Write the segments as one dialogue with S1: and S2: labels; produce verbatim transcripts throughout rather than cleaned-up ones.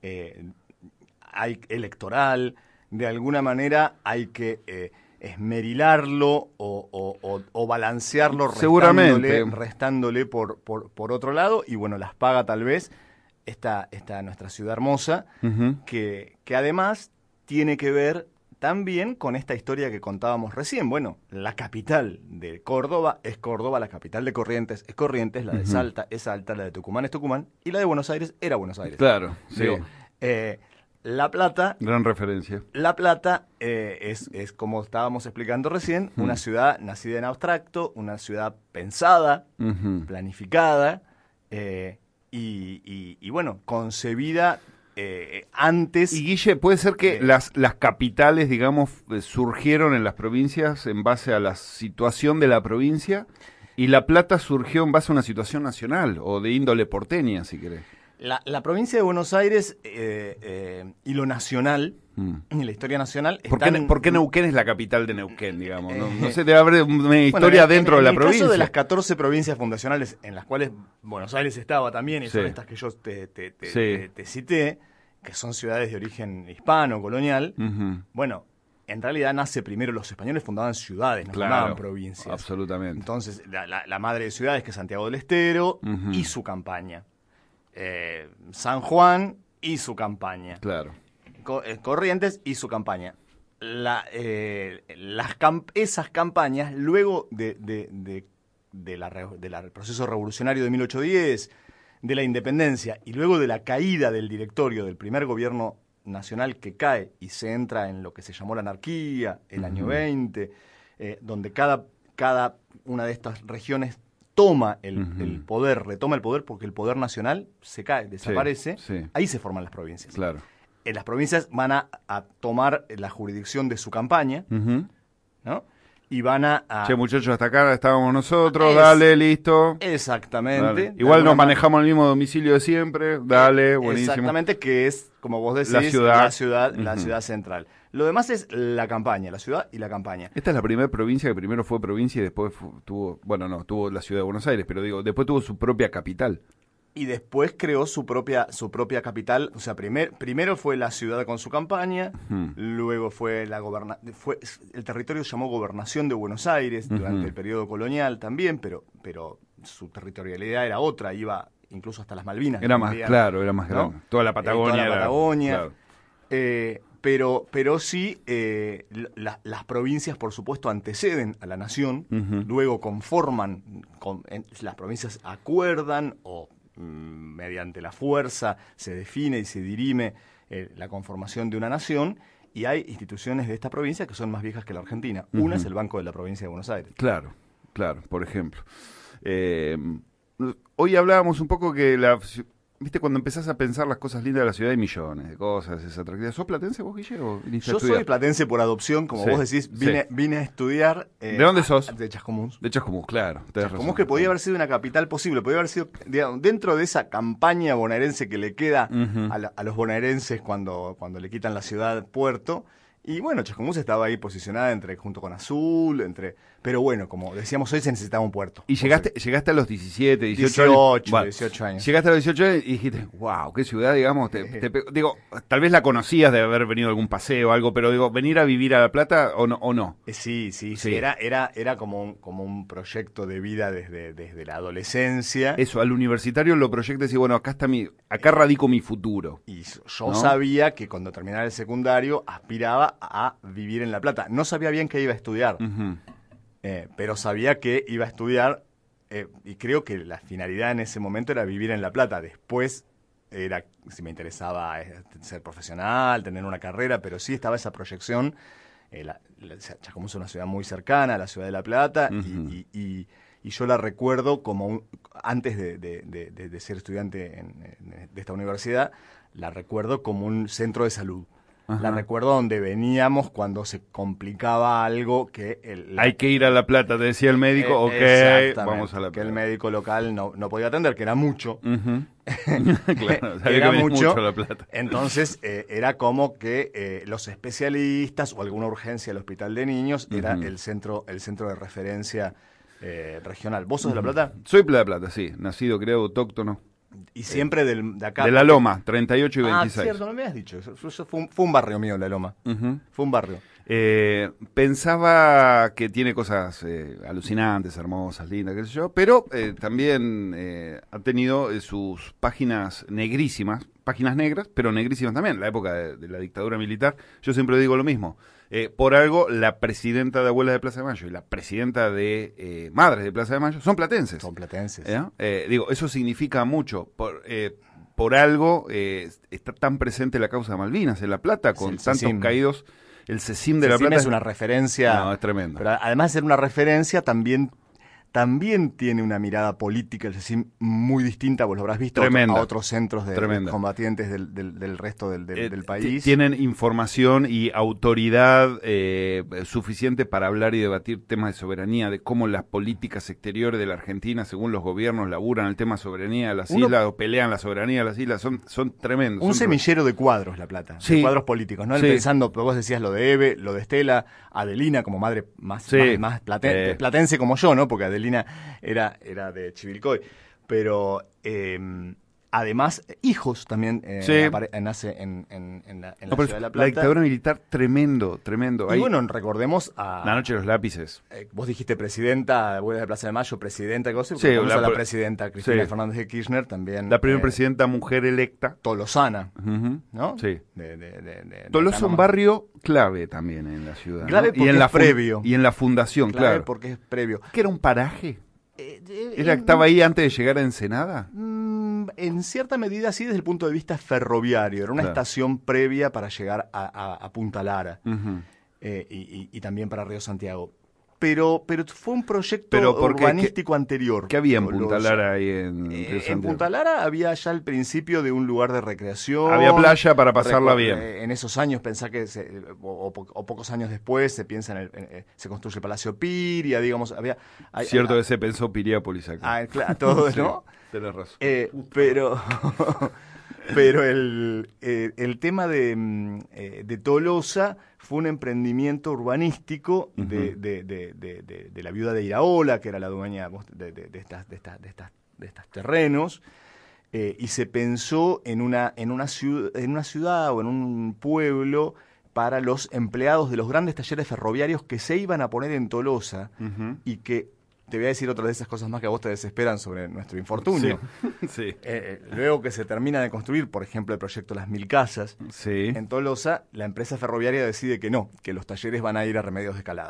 S1: eh, hay electoral, de alguna manera hay que eh, esmerilarlo o, o, o, o balancearlo restándole, restándole por, por, por otro lado, y bueno, las paga tal vez esta, esta nuestra ciudad hermosa, uh-huh. que, que además tiene que ver también con esta historia que contábamos recién. Bueno, la capital de Córdoba es Córdoba, la capital de Corrientes es Corrientes, la de uh-huh. Salta es Salta, la de Tucumán es Tucumán, y la de Buenos Aires era Buenos Aires.
S2: Claro, sí.
S1: Digo, eh, La Plata...
S2: Gran referencia.
S1: La Plata eh, es, es, como estábamos explicando recién, uh-huh. una ciudad nacida en abstracto, una ciudad pensada, uh-huh. planificada, eh, y, y, y bueno, concebida... Eh, antes...
S2: Y Guille, ¿puede ser que eh, las, las capitales, digamos, eh, surgieron en las provincias en base a la situación de la provincia y La Plata surgió en base a una situación nacional o de índole porteña, si querés?
S1: La, la provincia de Buenos Aires eh, eh, y lo nacional, mm. y la historia nacional...
S2: ¿Por qué, ¿Por qué Neuquén es la capital de Neuquén, digamos? No, no sé, debe haber una historia bueno, en, dentro
S1: en, en
S2: de la
S1: el
S2: provincia.
S1: En el caso de las catorce provincias fundacionales, en las cuales Buenos Aires estaba también, y sí. son estas que yo te, te, te, sí. te, te cité, que son ciudades de origen hispano, colonial, uh-huh. bueno... En realidad nace primero, los españoles fundaban ciudades, no
S2: claro,
S1: fundaban provincias.
S2: Absolutamente.
S1: Entonces, la, la, la madre de ciudades, que es Santiago del Estero, uh-huh. y su campaña. Eh, San Juan y su campaña.
S2: Claro.
S1: Co- eh, Corrientes y su campaña. La, eh, las camp- esas campañas, luego de, de, de, de la, de la, del proceso revolucionario de mil ochocientos diez, de la independencia, y luego de la caída del directorio del primer gobierno nacional que cae y se entra en lo que se llamó la anarquía, el uh-huh. año veinte, eh, donde cada, cada una de estas regiones toma el, uh-huh. el poder, retoma el poder porque el poder nacional se cae, desaparece,
S2: sí, sí.
S1: ahí se forman las provincias.
S2: Claro.
S1: Eh, las provincias van a, a tomar la jurisdicción de su campaña, uh-huh. ¿no? Y van a... a...
S2: Che, muchachos, hasta acá estábamos nosotros, es... dale, listo.
S1: Exactamente.
S2: Dale. Igual nos manejamos el mismo domicilio de siempre, dale, buenísimo.
S1: Exactamente, que es, como vos decís,
S2: la ciudad,
S1: la ciudad,
S2: uh-huh.
S1: la ciudad central. Lo demás es la campaña, la ciudad y la campaña.
S2: Esta es la primera provincia que primero fue provincia y después fu- tuvo, bueno, no, tuvo la ciudad de Buenos Aires, pero digo, después tuvo su propia capital.
S1: Y después creó su propia su propia capital, o sea, primer, primero fue la ciudad con su campaña, uh-huh. luego fue la goberna, fue el territorio se llamó Gobernación de Buenos Aires uh-huh. durante el periodo colonial también, pero pero su territorialidad era otra, iba incluso hasta las Malvinas.
S2: Era más,
S1: día,
S2: claro, era más grande.
S1: ¿no?
S2: Toda la Patagonia.
S1: Eh, toda la
S2: era,
S1: Patagonia.
S2: Claro.
S1: Eh, pero, pero sí, eh, la, las provincias, por supuesto, anteceden a la nación, uh-huh. luego conforman, con, en, las provincias acuerdan o mediante la fuerza se define y se dirime eh, la conformación de una nación, y hay instituciones de esta provincia que son más viejas que la Argentina. Uh-huh. Una es el Banco de la Provincia de Buenos Aires.
S2: Claro, claro, por ejemplo. Eh, hoy hablábamos un poco que la... Viste, cuando empezás a pensar las cosas lindas de la ciudad, hay millones de cosas, es atractiva. ¿Sos platense vos, Guille, o viniste
S1: Yo
S2: a estudiar?
S1: soy platense por adopción, como
S2: sí,
S1: vos decís, vine,
S2: sí.
S1: vine a estudiar...
S2: Eh, ¿De dónde sos?
S1: A, de Chascomús.
S2: De Chascomús, claro.
S1: Chascomús, que podía haber sido una capital posible, podía haber sido, digamos, dentro de esa campaña bonaerense que le queda uh-huh. a, la, a los bonaerenses cuando, cuando le quitan la ciudad puerto. Y bueno, Chascomús estaba ahí posicionada entre junto con Azul, entre pero bueno, como decíamos hoy, se necesitaba un puerto.
S2: ¿Y llegaste
S1: sea,
S2: llegaste a los diecisiete, dieciocho,
S1: dieciocho,
S2: años? Bueno,
S1: dieciocho años.
S2: Llegaste a los dieciocho años y dijiste, wow, qué ciudad, digamos. Te, te, te, digo, tal vez la conocías de haber venido a algún paseo o algo, pero digo, ¿venir a vivir a La Plata o no? O no?
S1: Eh, sí, sí, sí, sí. Era, era, era como, un, como un proyecto de vida desde, desde la adolescencia.
S2: Eso, al universitario lo proyecta y dice, bueno, acá está mi, acá radico mi futuro.
S1: Y yo
S2: ¿no?
S1: sabía que cuando terminara el secundario aspiraba a vivir en La Plata. No sabía bien qué iba a estudiar. Uh-huh. Eh, pero sabía que iba a estudiar, eh, y creo que la finalidad en ese momento era vivir en La Plata. Después era si me interesaba eh, ser profesional, tener una carrera, pero sí estaba esa proyección. Eh, la, la, Chascomús es una ciudad muy cercana a la ciudad de La Plata, uh-huh. y, y, y, y yo la recuerdo como, un, antes de, de, de, de, de ser estudiante en, en, de esta universidad, la recuerdo como un centro de salud. Ajá. La recuerdo donde veníamos cuando se complicaba algo que... El, la...
S2: Hay que ir a La Plata, te decía el médico,
S1: eh,
S2: ok, vamos a La Plata.
S1: Que el médico local no, no podía atender, que era mucho.
S2: Uh-huh. Claro,
S1: era
S2: que
S1: mucho,
S2: mucho a La Plata.
S1: Entonces eh, era como que eh, los especialistas o alguna urgencia del hospital de niños uh-huh. era el centro, el centro de referencia eh, regional. ¿Vos sos uh-huh. de La Plata?
S2: Soy de La Plata, sí, nacido, creo, autóctono.
S1: Y siempre del, de acá.
S2: De La Loma, treinta y ocho y veintiséis.
S1: Ah, cierto, no me has dicho. Eso, eso fue, un, fue un barrio mío, La Loma. Uh-huh. Fue un barrio.
S2: Eh, pensaba que tiene cosas eh, alucinantes, hermosas, lindas, qué sé yo, pero eh, también eh, ha tenido eh, sus páginas negrísimas, páginas negras, pero negrísimas también, la época de, de la dictadura militar. Yo siempre digo lo mismo. Eh, por algo, la presidenta de Abuelas de Plaza de Mayo y la presidenta de eh, Madres de Plaza de Mayo son platenses.
S1: Son platenses.
S2: ¿Eh? Eh, digo, eso significa mucho. Por, eh, por algo eh, está tan presente la causa de Malvinas en La Plata, con sí, tantos Cecim. caídos. El Cecim de La Plata
S1: es una referencia.
S2: No, es tremendo.
S1: Pero además de ser una referencia, también, también tiene una mirada política, el Cecim, muy distinta, vos lo habrás visto,
S2: Tremenda.
S1: a otros centros de,
S2: Tremenda.
S1: de combatientes del, del, del resto del, del,
S2: eh,
S1: del país.
S2: Tienen información y autoridad eh, suficiente para hablar y debatir temas de soberanía, de cómo las políticas exteriores de la Argentina, según los gobiernos, laburan el tema de soberanía de las Uno, islas o pelean la soberanía de las islas. Son, son tremendos.
S1: Un
S2: son
S1: semillero de cuadros, La Plata,
S2: sí.
S1: de cuadros políticos, ¿no?
S2: Sí.
S1: Pensando, vos decías lo de Eve, lo de Estela, Adelina como madre más,
S2: sí.
S1: más, más platen,
S2: eh.
S1: platense como yo, ¿no? Porque Adelina era, era de Chivilcoy. Pero eh, además, hijos también eh,
S2: sí.
S1: apare- nace en, en, en la, en
S2: no,
S1: la ciudad de La Plata.
S2: La dictadura militar, tremendo, tremendo.
S1: Y
S2: Ahí,
S1: bueno, recordemos a...
S2: La Noche de los Lápices.
S1: Eh, vos dijiste presidenta, Abuelas de Plaza de Mayo, presidenta, ¿qué cosa?
S2: Sí, la,
S1: a la presidenta Cristina
S2: sí.
S1: Fernández de Kirchner también.
S2: La primera
S1: eh,
S2: presidenta mujer electa.
S1: Tolosana,
S2: uh-huh.
S1: ¿no?
S2: Sí.
S1: De, de, de, de,
S2: Tolosa
S1: de
S2: un barrio clave también en la ciudad.
S1: Clave
S2: ¿no?
S1: porque
S2: y en
S1: es
S2: la
S1: previo.
S2: Y en la fundación,
S1: clave
S2: claro.
S1: porque es previo.
S2: ¿Qué era un paraje?
S1: Eh, eh,
S2: ¿Era,
S1: eh,
S2: ¿Estaba ahí antes de llegar a Ensenada?
S1: Mm, en cierta medida sí, desde el punto de vista ferroviario. Era una
S2: claro.
S1: estación previa para llegar a, a, a Punta Lara
S2: Uh-huh.
S1: eh, y, y, y también para Río Santiago. Pero, pero fue un proyecto
S2: pero porque,
S1: urbanístico
S2: ¿qué,
S1: anterior.
S2: ¿Qué había en
S1: Tolosa.
S2: Punta Lara ahí en Río
S1: Eh,
S2: Santiago?
S1: en Punta Lara había ya el principio de un lugar de recreación.
S2: Había playa para pasarla
S1: Recu-
S2: bien.
S1: eh, En esos años, pensá que, se, o, o, po- o pocos años después, se piensa en el, en, eh, se construye el Palacio Piria, digamos, había... hay-
S2: Cierto
S1: hay-
S2: que se pensó Piriápolis acá.
S1: ah, claro, todo,
S2: sí,
S1: ¿no?
S2: tenés razón.
S1: Eh, pero... Pero el, eh, el tema de, mm, eh, de Tolosa fue un emprendimiento urbanístico
S2: Uh-huh.
S1: de, de, de, de, de, de la viuda de Iraola, que era la dueña de, de, de, estas, de, estas, de, estas, de estos terrenos, eh, y se pensó en una, en, una ciudad, en una ciudad o en un pueblo para los empleados de los grandes talleres ferroviarios que se iban a poner en Tolosa
S2: Uh-huh.
S1: y que... Te voy a decir otra de esas cosas más que a vos te desesperan sobre nuestro infortunio.
S2: Sí. sí.
S1: Eh, eh, luego que se termina de construir, por ejemplo, el proyecto Las Mil Casas,
S2: Sí.
S1: en Tolosa, la empresa ferroviaria decide que no, que los talleres van a ir a Remedios de Escalada.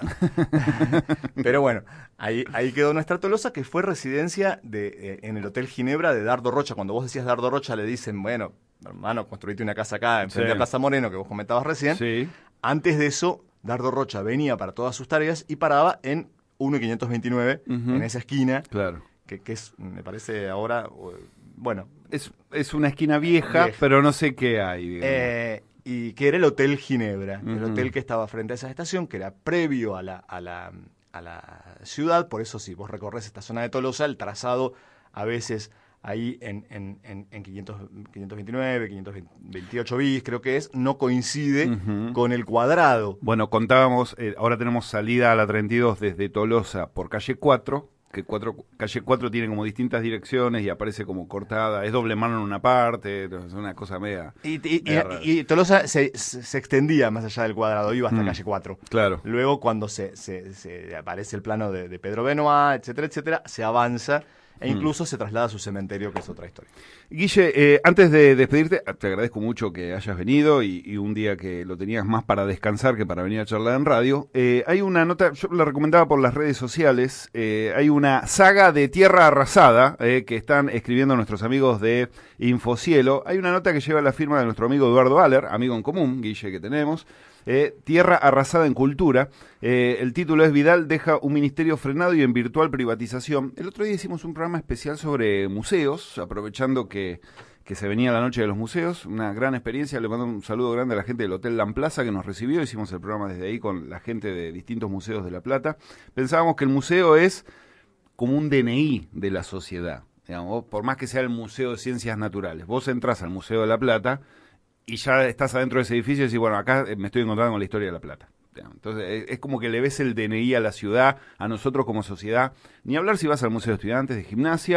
S1: Pero bueno, ahí, ahí quedó nuestra Tolosa, que fue residencia de, eh, en el Hotel Ginebra de Dardo Rocha. Cuando vos decías Dardo Rocha, le dicen, bueno, hermano, construiste una casa acá en frente
S2: Sí.
S1: a Plaza Moreno, que vos comentabas recién.
S2: Sí.
S1: Antes de eso, Dardo Rocha venía para todas sus tareas y paraba en uno quinientos veintinueve,
S2: Uh-huh.
S1: en esa esquina,
S2: Claro.
S1: que, que es, me parece ahora, bueno...
S2: Es, es una esquina vieja,
S1: Vieja.
S2: pero no sé qué hay. digamos.
S1: Eh, y que era el Hotel Ginebra, el
S2: Ujú.
S1: hotel que estaba frente a esa estación, que era previo a la, a la, a la ciudad. Por eso, si vos recorres esta zona de Tolosa, el trazado a veces ahí en, en, en, en quinientos, quinientos veintinueve, quinientos veintiocho bis, creo que es, no coincide
S2: Ujú.
S1: con el cuadrado.
S2: Bueno, contábamos, eh, ahora tenemos salida a la treinta y dos desde Tolosa por calle cuatro, que cuatro, calle cuatro tiene como distintas direcciones y aparece como cortada, es doble mano en una parte, es una cosa media...
S1: Y, y,
S2: media rara.
S1: y, y Tolosa se, se, se extendía más allá del cuadrado, iba hasta
S2: Mm.
S1: calle cuatro.
S2: Claro.
S1: Luego, cuando se, se, se aparece el plano de, de Pedro Benoit, etcétera, etcétera, se avanza e incluso mm. se traslada a su cementerio, que es otra historia.
S2: Guille, eh, antes de despedirte, te agradezco mucho que hayas venido y, y un día que lo tenías más para descansar que para venir a charlar en radio. Eh, hay una nota, yo la recomendaba por las redes sociales, eh, hay una saga de Tierra Arrasada eh, que están escribiendo nuestros amigos de Infocielo. Hay una nota que lleva la firma de nuestro amigo Eduardo Aller, amigo en común, Guille, que tenemos. Eh, Tierra Arrasada en Cultura. Eh, el título es Vidal deja un ministerio frenado y en virtual privatización. El otro día hicimos un programa especial sobre museos, aprovechando que, que se venía la noche de los museos. Una gran experiencia. Le mando un saludo grande a la gente del Hotel La Plaza que nos recibió. Hicimos el programa desde ahí con la gente de distintos museos de La Plata. Pensábamos que el museo es como un D N I de la sociedad. Digamos, por más que sea el Museo de Ciencias Naturales. Vos entrás al Museo de La Plata y ya estás adentro de ese edificio y decís, bueno, acá me estoy encontrando con la historia de La Plata. Entonces, es como que le ves el D N I a la ciudad, a nosotros como sociedad. Ni hablar si vas al Museo de Estudiantes, de Gimnasia,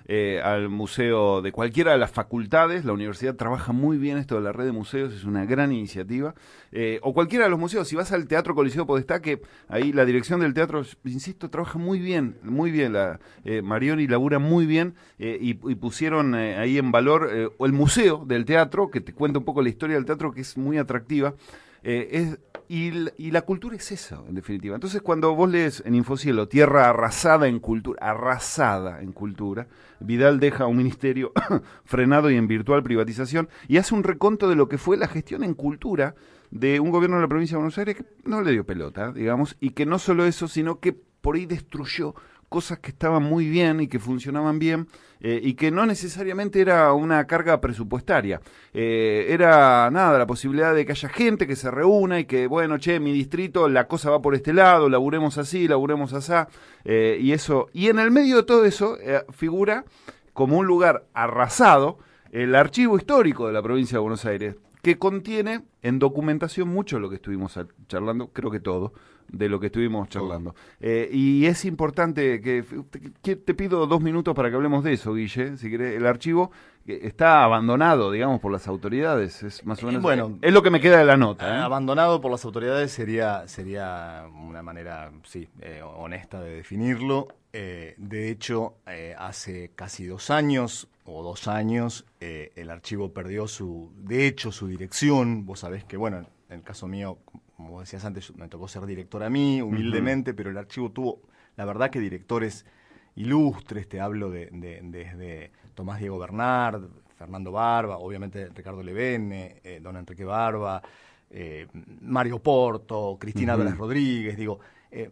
S2: eh, al museo de cualquiera de las facultades. La universidad trabaja muy bien esto de la red de museos, es una gran iniciativa. Eh, o cualquiera de los museos, si vas al Teatro Coliseo Podestá, que ahí la dirección del teatro, insisto, trabaja muy bien, muy bien. La, eh, Marioni labura muy bien eh, y, y pusieron eh, ahí en valor eh, el museo del teatro, que te cuenta un poco la historia del teatro, que es muy atractiva. Eh, es, y, y la cultura es eso, en definitiva. Entonces, cuando vos lees en Infocielo, tierra arrasada en cultura, arrasada en cultura, Vidal deja un ministerio frenado y en virtual privatización, y hace un reconto de lo que fue la gestión en cultura de un gobierno de la provincia de Buenos Aires que no le dio pelota, digamos, y que no solo eso, sino que por ahí destruyó cosas que estaban muy bien y que funcionaban bien, eh, y que no necesariamente era una carga presupuestaria. Eh, era, nada, la posibilidad de que haya gente que se reúna y que, bueno, che, mi distrito, la cosa va por este lado, laburemos así, laburemos asá, eh, y eso. Y en el medio de todo eso eh, figura como un lugar arrasado el archivo histórico de la provincia de Buenos Aires, que contiene en documentación mucho de lo que estuvimos charlando, creo que todo, de lo que estuvimos charlando. Eh, y es importante que, que te pido dos minutos para que hablemos de eso, Guille, si querés. El archivo está abandonado, digamos, por las autoridades, es más o menos,
S1: eh, bueno,
S2: es lo que me queda de la nota. ¿eh?
S1: Abandonado por las autoridades sería, sería una manera, sí, eh, honesta de definirlo. Eh, de hecho, eh, hace casi dos años o dos años, eh, el archivo perdió su, de hecho, su dirección. Vos sabés que, bueno, en el caso mío, como vos decías antes, me tocó ser director a mí, humildemente, uh-huh. pero el archivo tuvo, la verdad que directores ilustres, te hablo de, de, de, de Tomás Diego Bernard, Fernando Barba, obviamente Ricardo Levene, eh, don Enrique Barba, eh, Mario Porto, Cristina uh-huh. Vélez Rodríguez, digo, eh,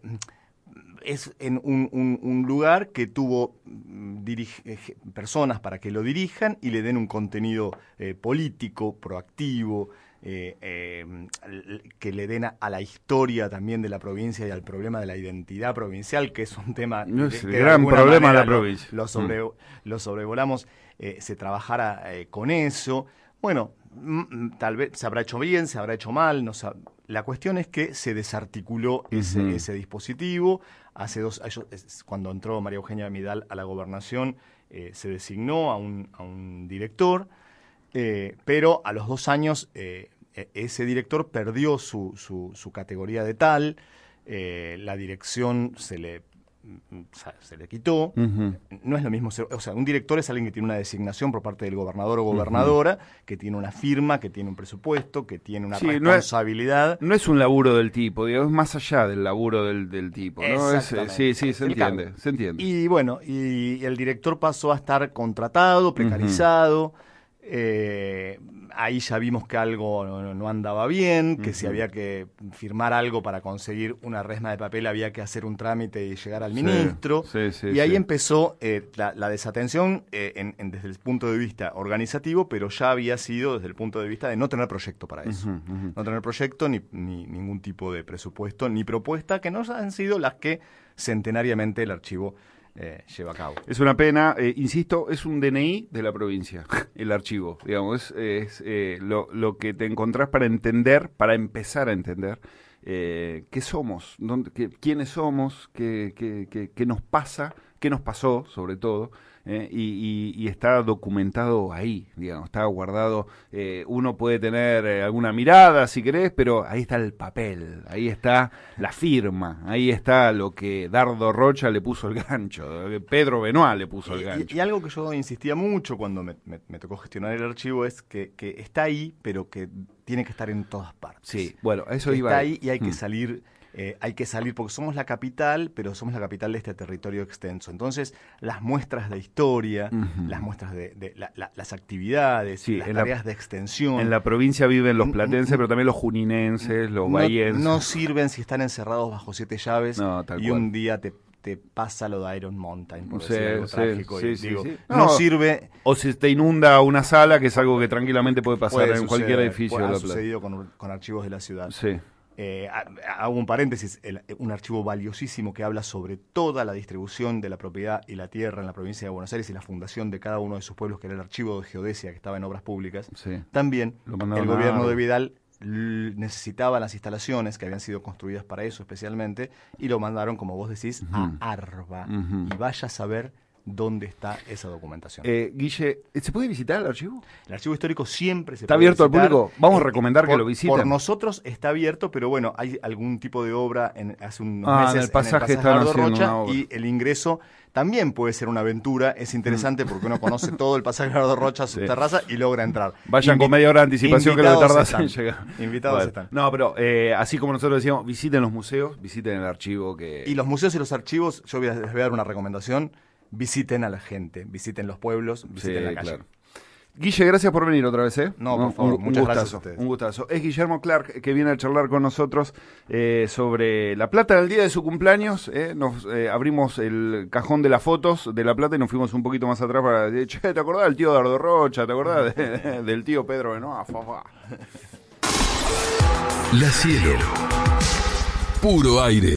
S1: es en un, un, un lugar que tuvo dirige, personas para que lo dirijan y le den un contenido eh, político, proactivo, eh, eh, que le den a, a la historia también de la provincia y al problema de la identidad provincial, que es un tema
S2: no es
S1: que,
S2: el
S1: que
S2: gran problema de la
S1: lo,
S2: provincia.
S1: Lo, sobre, mm. lo sobrevolamos, eh, se trabajara eh, con eso. Bueno, m- tal vez se habrá hecho bien, se habrá hecho mal, no sab- la cuestión es que se desarticuló ese, uh-huh. ese dispositivo. Hace dos años, cuando entró María Eugenia Vidal a la gobernación, eh, se designó a un, a un director, eh, pero a los dos años eh, ese director perdió su, su, su categoría de tal, eh, la dirección se le, se le quitó. Uh-huh. No es lo mismo ser, o sea, un director es alguien que tiene una designación por parte del gobernador o gobernadora, uh-huh. que tiene una firma, que tiene un presupuesto, que tiene una sí, responsabilidad.
S2: No es, no es un laburo del tipo, digamos, es más allá del laburo del, del tipo, ¿no? Es, sí, sí, se entiende, cargo. se entiende.
S1: Y bueno, y, y el director pasó a estar contratado, precarizado. Uh-huh. Eh, ahí ya vimos que algo no, no andaba bien, que uh-huh. si había que firmar algo para conseguir una resma de papel había que hacer un trámite y llegar al sí, ministro. Sí, sí, y ahí sí. empezó eh, la, la desatención eh, en, en, desde el punto de vista organizativo, pero ya había sido desde el punto de vista de no tener proyecto para eso. Uh-huh, uh-huh. No tener proyecto ni, ni ningún tipo de presupuesto ni propuesta, que no han sido las que centenariamente el archivo Eh, lleva a cabo.
S2: Es una pena, eh, insisto, es un D N I de la provincia, el archivo, digamos, es, es eh, lo, lo que te encontrás para entender, para empezar a entender eh, qué somos, dónde, qué, quiénes somos, qué, qué, qué, qué nos pasa, qué nos pasó, sobre todo, eh, y, y, y está documentado ahí, digamos, está guardado. Eh, uno puede tener eh, alguna mirada, si querés, pero ahí está el papel, ahí está la firma, ahí está lo que Dardo Rocha le puso el gancho, Pedro Benoit le puso el gancho.
S1: Y, y algo que yo insistía mucho cuando me, me, me tocó gestionar el archivo es que, que está ahí, pero que tiene que estar en todas partes.
S2: Sí, bueno, eso
S1: está
S2: iba.
S1: Está ahí y hay mm. que salir... Eh, hay que salir porque somos la capital, pero somos la capital de este territorio extenso. Entonces, las muestras de historia, uh-huh. las muestras de, de la, la, las actividades, sí, las tareas la, de extensión.
S2: En la provincia viven los platenses, n- pero también los juninenses, los
S1: no,
S2: bahienses.
S1: No sirven si están encerrados bajo siete llaves
S2: no,
S1: y un día te, te pasa lo de Iron Mountain, por
S2: sí,
S1: decir algo
S2: sí,
S1: trágico.
S2: Sí,
S1: y
S2: sí,
S1: digo,
S2: sí.
S1: No,
S2: no
S1: sirve...
S2: O si te inunda una sala, que es algo que tranquilamente puede pasar puede en suceder, cualquier edificio.
S1: Puede,
S2: de la
S1: ha sucedido con, con archivos de la ciudad.
S2: Sí.
S1: Eh, hago un paréntesis, el, un archivo valiosísimo que habla sobre toda la distribución de la propiedad y la tierra en la provincia de Buenos Aires y la fundación de cada uno de sus pueblos, que era el archivo de geodesia que estaba en obras públicas. Sí. También el gobierno a... de Vidal l- necesitaba las instalaciones que habían sido construidas para eso especialmente y lo mandaron, como vos decís, uh-huh. a Arba. Uh-huh. Y vaya a saber dónde está esa documentación.
S2: Eh, Guille, ¿se puede visitar el archivo?
S1: El archivo histórico siempre se
S2: ¿Está
S1: puede
S2: abierto
S1: visitar.
S2: al público? Vamos a
S1: Eh,
S2: recomendar
S1: por,
S2: que lo visiten.
S1: Por nosotros está abierto, pero bueno, hay algún tipo de obra en, hace unos
S2: ah,
S1: meses
S2: en el pasaje,
S1: en el
S2: están
S1: pasaje
S2: haciendo
S1: Rocha,
S2: una obra.
S1: y el ingreso también puede ser una aventura. Es interesante porque uno conoce todo el pasaje Gerardo Rocha, su
S2: Sí.
S1: terraza, y logra entrar.
S2: Vayan
S1: Invi-
S2: con media hora de anticipación que lo
S1: invitados
S2: tardas
S1: están.
S2: en llegar.
S1: Invitados
S2: Bueno,
S1: están.
S2: No, pero eh, así como nosotros decíamos, visiten los museos, visiten el archivo que...
S1: Y los museos y los archivos, yo voy a- les voy a dar una recomendación: visiten a la gente, visiten los pueblos, visiten
S2: Sí,
S1: la calle.
S2: claro. Guille, gracias por venir otra vez, ¿eh?
S1: No, por favor,
S2: un,
S1: muchas
S2: un
S1: gracias
S2: gustazo,
S1: a ustedes.
S2: un gustazo. Es Guillermo Clark que viene a charlar con nosotros eh, sobre La Plata en el día de su cumpleaños. Eh, nos eh, abrimos el cajón de las fotos de La Plata y nos fuimos un poquito más atrás para decir, che, ¿te acordás del tío Dardo Rocha? ¿Te acordás de- del tío Pedro Benoit? Fa, fa.
S3: La Cielo. Puro aire.